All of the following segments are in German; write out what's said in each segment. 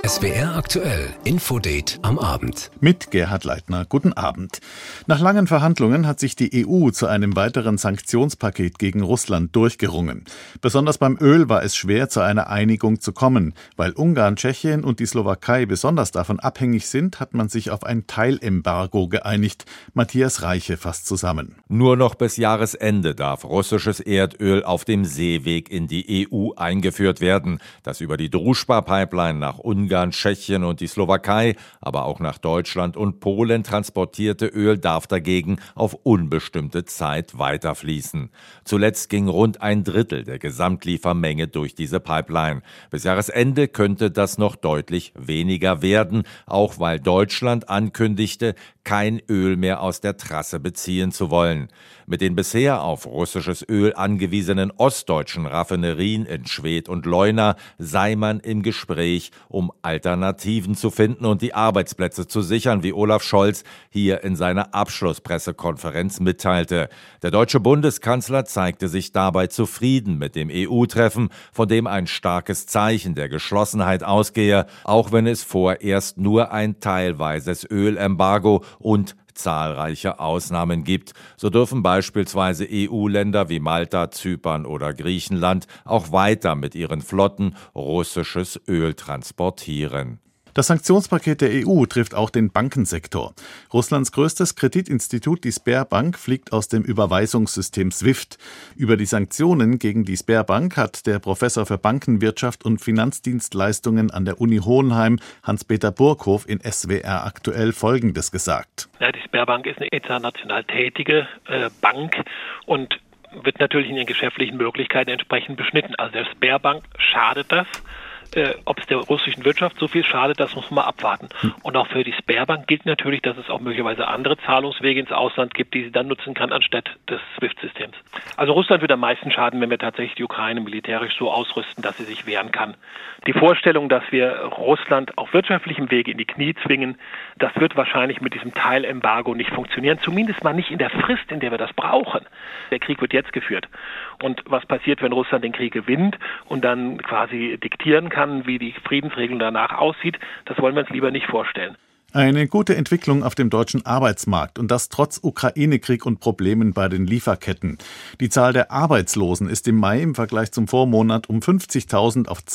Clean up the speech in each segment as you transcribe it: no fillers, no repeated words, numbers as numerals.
SWR aktuell, Infodate am Abend. Mit Gerhard Leitner, guten Abend. Nach langen Verhandlungen hat sich die EU zu einem weiteren Sanktionspaket gegen Russland durchgerungen. Besonders beim Öl war es schwer, zu einer Einigung zu kommen. Weil Ungarn, Tschechien und die Slowakei besonders davon abhängig sind, hat man sich auf ein Teilembargo geeinigt. Matthias Reiche fasst zusammen. Nur noch bis Jahresende darf russisches Erdöl auf dem Seeweg in die EU eingeführt werden. Das über die Družba-Pipeline nach Ungarn, Tschechien und die Slowakei, aber auch nach Deutschland und Polen transportierte Öl darf dagegen auf unbestimmte Zeit weiterfließen. Zuletzt ging rund ein Drittel der Gesamtliefermenge durch diese Pipeline. Bis Jahresende könnte das noch deutlich weniger werden, auch weil Deutschland ankündigte, kein Öl mehr aus der Trasse beziehen zu wollen. Mit den bisher auf russisches Öl angewiesenen ostdeutschen Raffinerien in Schwedt und Leuna sei man im Gespräch, um Alternativen zu finden und die Arbeitsplätze zu sichern, wie Olaf Scholz hier in seiner Abschlusspressekonferenz mitteilte. Der deutsche Bundeskanzler zeigte sich dabei zufrieden mit dem EU-Treffen, von dem ein starkes Zeichen der Geschlossenheit ausgehe, auch wenn es vorerst nur ein teilweises Ölembargo und zahlreiche Ausnahmen gibt. So dürfen beispielsweise EU-Länder wie Malta, Zypern oder Griechenland auch weiter mit ihren Flotten russisches Öl transportieren. Das Sanktionspaket der EU trifft auch den Bankensektor. Russlands größtes Kreditinstitut, die Sberbank, fliegt aus dem Überweisungssystem SWIFT. Über die Sanktionen gegen die Sberbank hat der Professor für Bankenwirtschaft und Finanzdienstleistungen an der Uni Hohenheim, Hans-Peter Burghoff, in SWR aktuell Folgendes gesagt. Ja, die Sberbank ist eine international tätige Bank und wird natürlich in ihren geschäftlichen Möglichkeiten entsprechend beschnitten. Also der Sberbank schadet das. Ob es der russischen Wirtschaft so viel schadet, das muss man mal abwarten. Und auch für die Sberbank gilt natürlich, dass es auch möglicherweise andere Zahlungswege ins Ausland gibt, die sie dann nutzen kann anstatt des SWIFT-Systems. Also Russland wird am meisten schaden, wenn wir tatsächlich die Ukraine militärisch so ausrüsten, dass sie sich wehren kann. Die Vorstellung, dass wir Russland auf wirtschaftlichem Wege in die Knie zwingen, das wird wahrscheinlich mit diesem Teilembargo nicht funktionieren. Zumindest mal nicht in der Frist, in der wir das brauchen. Der Krieg wird jetzt geführt. Und was passiert, wenn Russland den Krieg gewinnt und dann quasi diktieren kann, wie die Friedensregelung danach aussieht, das wollen wir uns lieber nicht vorstellen. Eine gute Entwicklung auf dem deutschen Arbeitsmarkt und das trotz Ukraine-Krieg und Problemen bei den Lieferketten. Die Zahl der Arbeitslosen ist im Mai im Vergleich zum Vormonat um 50.000 auf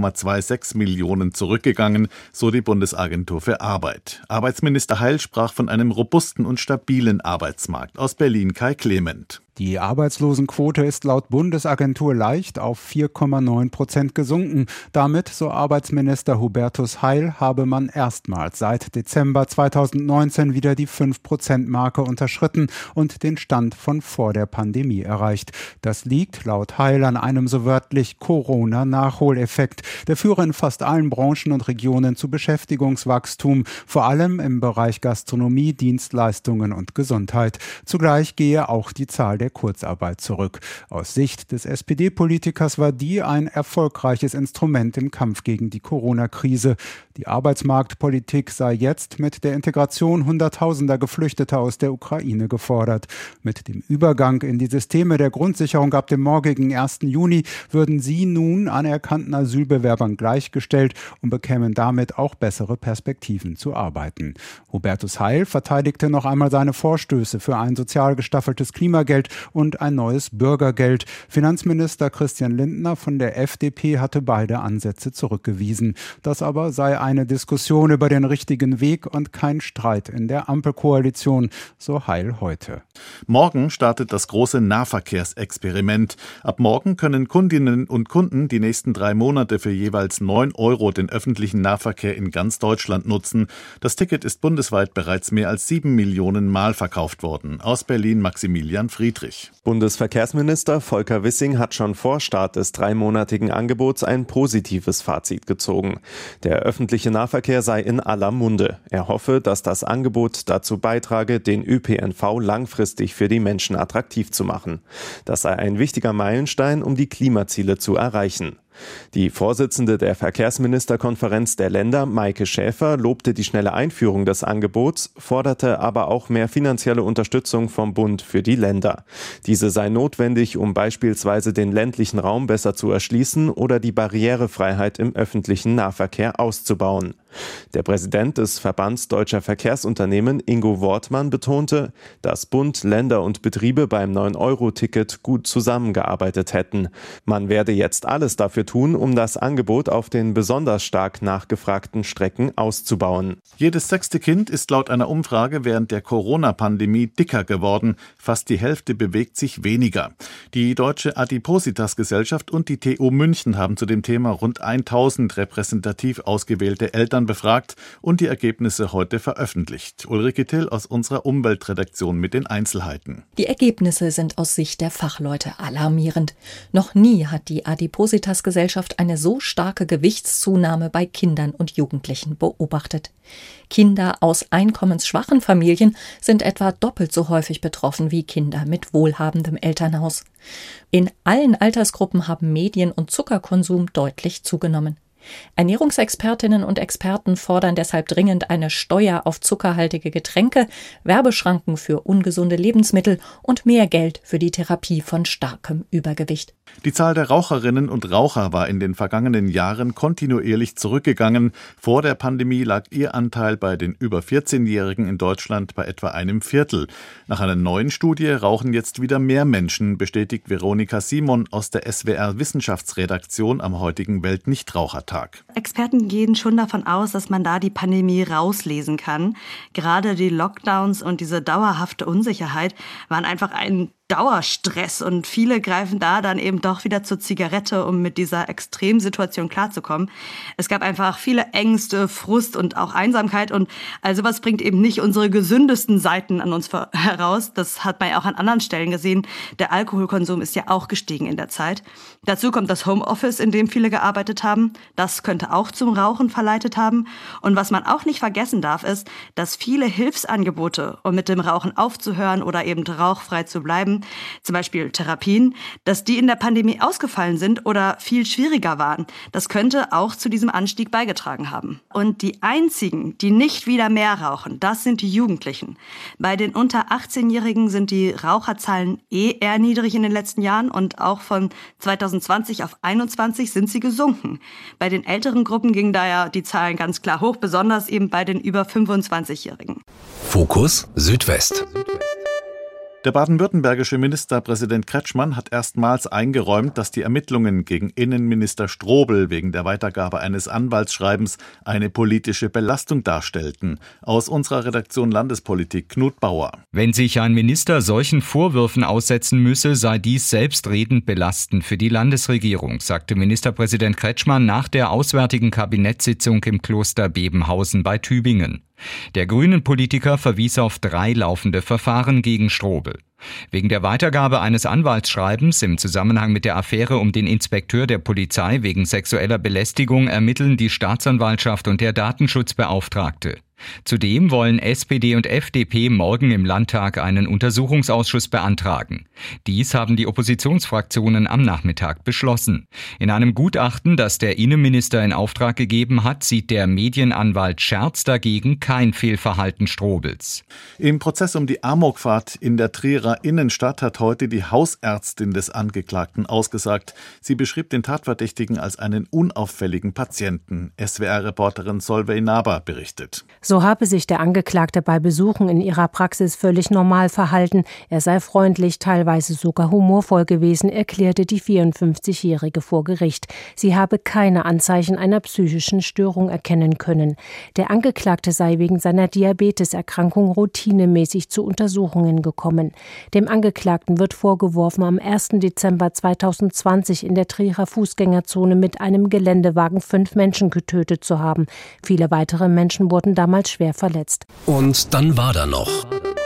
2,26 Millionen zurückgegangen, so die Bundesagentur für Arbeit. Arbeitsminister Heil sprach von einem robusten und stabilen Arbeitsmarkt. Aus Berlin Kai Clement. Die Arbeitslosenquote ist laut Bundesagentur leicht auf 4,9% gesunken. Damit, so Arbeitsminister Hubertus Heil, habe man erstmals seit Dezember 2019 wieder die 5%-Marke unterschritten und den Stand von vor der Pandemie erreicht. Das liegt laut Heil an einem so wörtlich Corona-Nachholeffekt. Der führe in fast allen Branchen und Regionen zu Beschäftigungswachstum, vor allem im Bereich Gastronomie, Dienstleistungen und Gesundheit. Zugleich gehe auch die Zahl der Kurzarbeit zurück. Aus Sicht des SPD-Politikers war die ein erfolgreiches Instrument im Kampf gegen die Corona-Krise. Die Arbeitsmarktpolitik sei jetzt mit der Integration Hunderttausender Geflüchteter aus der Ukraine gefordert. Mit dem Übergang in die Systeme der Grundsicherung ab dem morgigen 1. Juni würden sie nun anerkannten Asylbewerbern gleichgestellt und bekämen damit auch bessere Perspektiven zu arbeiten. Hubertus Heil verteidigte noch einmal seine Vorstöße für ein sozial gestaffeltes Klimageld und ein neues Bürgergeld. Finanzminister Christian Lindner von der FDP hatte beide Ansätze zurückgewiesen. Das aber sei eine Diskussion über den richtigen Weg und kein Streit in der Ampelkoalition, so Heil heute. Morgen startet das große Nahverkehrsexperiment. Ab morgen können Kundinnen und Kunden die nächsten 3 Monate für jeweils 9 € den öffentlichen Nahverkehr in ganz Deutschland nutzen. Das Ticket ist bundesweit bereits mehr als 7 Millionen Mal verkauft worden. Aus Berlin Maximilian Friedrich. Bundesverkehrsminister Volker Wissing hat schon vor Start des 3-monatigen Angebots ein positives Fazit gezogen. Der öffentliche Nahverkehr sei in aller Munde. Er hoffe, dass das Angebot dazu beitrage, den ÖPNV langfristig für die Menschen attraktiv zu machen. Das sei ein wichtiger Meilenstein, um die Klimaziele zu erreichen. Die Vorsitzende der Verkehrsministerkonferenz der Länder, Maike Schäfer, lobte die schnelle Einführung des Angebots, forderte aber auch mehr finanzielle Unterstützung vom Bund für die Länder. Diese sei notwendig, um beispielsweise den ländlichen Raum besser zu erschließen oder die Barrierefreiheit im öffentlichen Nahverkehr auszubauen. Der Präsident des Verbands Deutscher Verkehrsunternehmen, Ingo Wortmann, betonte, dass Bund, Länder und Betriebe beim 9-Euro-Ticket gut zusammengearbeitet hätten. Man werde jetzt alles dafür tun, um das Angebot auf den besonders stark nachgefragten Strecken auszubauen. Jedes 6. Kind ist laut einer Umfrage während der Corona-Pandemie dicker geworden. Fast die Hälfte bewegt sich weniger. Die Deutsche Adipositas-Gesellschaft und die TU München haben zu dem Thema rund 1000 repräsentativ ausgewählte Eltern befragt und die Ergebnisse heute veröffentlicht. Ulrike Till aus unserer Umweltredaktion mit den Einzelheiten. Die Ergebnisse sind aus Sicht der Fachleute alarmierend. Noch nie hat die Adipositas-Gesellschaft eine so starke Gewichtszunahme bei Kindern und Jugendlichen beobachtet. Kinder aus einkommensschwachen Familien sind etwa doppelt so häufig betroffen wie Kinder mit wohlhabendem Elternhaus. In allen Altersgruppen haben Medien- und Zuckerkonsum deutlich zugenommen. Ernährungsexpertinnen und Experten fordern deshalb dringend eine Steuer auf zuckerhaltige Getränke, Werbeschranken für ungesunde Lebensmittel und mehr Geld für die Therapie von starkem Übergewicht. Die Zahl der Raucherinnen und Raucher war in den vergangenen Jahren kontinuierlich zurückgegangen. Vor der Pandemie lag ihr Anteil bei den über 14-Jährigen in Deutschland bei etwa einem Viertel. Nach einer neuen Studie rauchen jetzt wieder mehr Menschen, bestätigt Veronika Simon aus der SWR-Wissenschaftsredaktion am heutigen Weltnichtrauchertag. Experten gehen schon davon aus, dass man da die Pandemie rauslesen kann. Gerade die Lockdowns und diese dauerhafte Unsicherheit waren einfach ein Dauerstress und viele greifen da dann eben doch wieder zur Zigarette, um mit dieser Extremsituation klarzukommen. Es gab einfach viele Ängste, Frust und auch Einsamkeit und all sowas bringt eben nicht unsere gesündesten Seiten an uns heraus. Das hat man ja auch an anderen Stellen gesehen. Der Alkoholkonsum ist ja auch gestiegen in der Zeit. Dazu kommt das Homeoffice, in dem viele gearbeitet haben. Das könnte auch zum Rauchen verleitet haben. Und was man auch nicht vergessen darf, ist, dass viele Hilfsangebote, um mit dem Rauchen aufzuhören oder eben rauchfrei zu bleiben, zum Beispiel Therapien, dass die in der Pandemie ausgefallen sind oder viel schwieriger waren. Das könnte auch zu diesem Anstieg beigetragen haben. Und die einzigen, die nicht wieder mehr rauchen, das sind die Jugendlichen. Bei den unter 18-Jährigen sind die Raucherzahlen eher niedrig in den letzten Jahren und auch von 2020 auf 2021 sind sie gesunken. Bei den älteren Gruppen gingen daher die Zahlen ganz klar hoch, besonders eben bei den über 25-Jährigen. Fokus Südwest. Der baden-württembergische Ministerpräsident Kretschmann hat erstmals eingeräumt, dass die Ermittlungen gegen Innenminister Strobel wegen der Weitergabe eines Anwaltsschreibens eine politische Belastung darstellten. Aus unserer Redaktion Landespolitik Knut Bauer. Wenn sich ein Minister solchen Vorwürfen aussetzen müsse, sei dies selbstredend belastend für die Landesregierung, sagte Ministerpräsident Kretschmann nach der auswärtigen Kabinettssitzung im Kloster Bebenhausen bei Tübingen. Der Grünen-Politiker verwies auf 3 laufende Verfahren gegen Strobel. Wegen der Weitergabe eines Anwaltsschreibens im Zusammenhang mit der Affäre um den Inspekteur der Polizei wegen sexueller Belästigung ermitteln die Staatsanwaltschaft und der Datenschutzbeauftragte. Zudem wollen SPD und FDP morgen im Landtag einen Untersuchungsausschuss beantragen. Dies haben die Oppositionsfraktionen am Nachmittag beschlossen. In einem Gutachten, das der Innenminister in Auftrag gegeben hat, sieht der Medienanwalt Scherz dagegen kein Fehlverhalten Strobels. Im Prozess um die Amokfahrt in der Trierer Innenstadt hat heute die Hausärztin des Angeklagten ausgesagt. Sie beschrieb den Tatverdächtigen als einen unauffälligen Patienten. SWR-Reporterin Solveig Naber berichtet. So habe sich der Angeklagte bei Besuchen in ihrer Praxis völlig normal verhalten. Er sei freundlich, teilweise sogar humorvoll gewesen, erklärte die 54-Jährige vor Gericht. Sie habe keine Anzeichen einer psychischen Störung erkennen können. Der Angeklagte sei wegen seiner Diabeteserkrankung routinemäßig zu Untersuchungen gekommen. Dem Angeklagten wird vorgeworfen, am 1. Dezember 2020 in der Trierer Fußgängerzone mit einem Geländewagen 5 Menschen getötet zu haben. Viele weitere Menschen wurden damals schwer verletzt. Und dann war da noch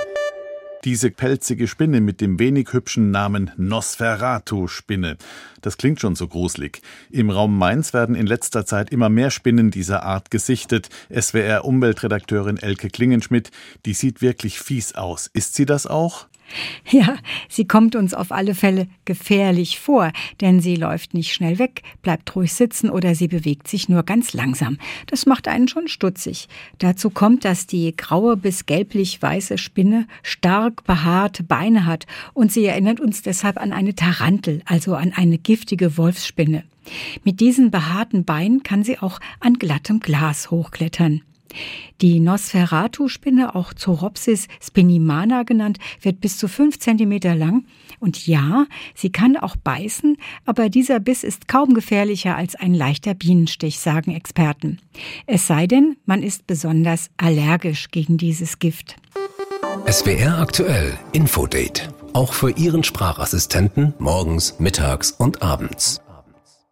diese pelzige Spinne mit dem wenig hübschen Namen Nosferatu-Spinne. Das klingt schon so gruselig. Im Raum Mainz werden in letzter Zeit immer mehr Spinnen dieser Art gesichtet. SWR-Umweltredakteurin Elke Klingenschmidt, die sieht wirklich fies aus. Ist sie das auch? Ja, sie kommt uns auf alle Fälle gefährlich vor, denn sie läuft nicht schnell weg, bleibt ruhig sitzen oder sie bewegt sich nur ganz langsam. Das macht einen schon stutzig. Dazu kommt, dass die graue bis gelblich-weiße Spinne stark behaarte Beine hat und sie erinnert uns deshalb an eine Tarantel, also an eine giftige Wolfsspinne. Mit diesen behaarten Beinen kann sie auch an glattem Glas hochklettern. Die Nosferatu-Spinne, auch Zoropsis spinimana genannt, wird bis zu 5 Zentimeter lang. Und ja, sie kann auch beißen, aber dieser Biss ist kaum gefährlicher als ein leichter Bienenstich, sagen Experten. Es sei denn, man ist besonders allergisch gegen dieses Gift. SWR aktuell Infodate. Auch für Ihren Sprachassistenten morgens, mittags und abends.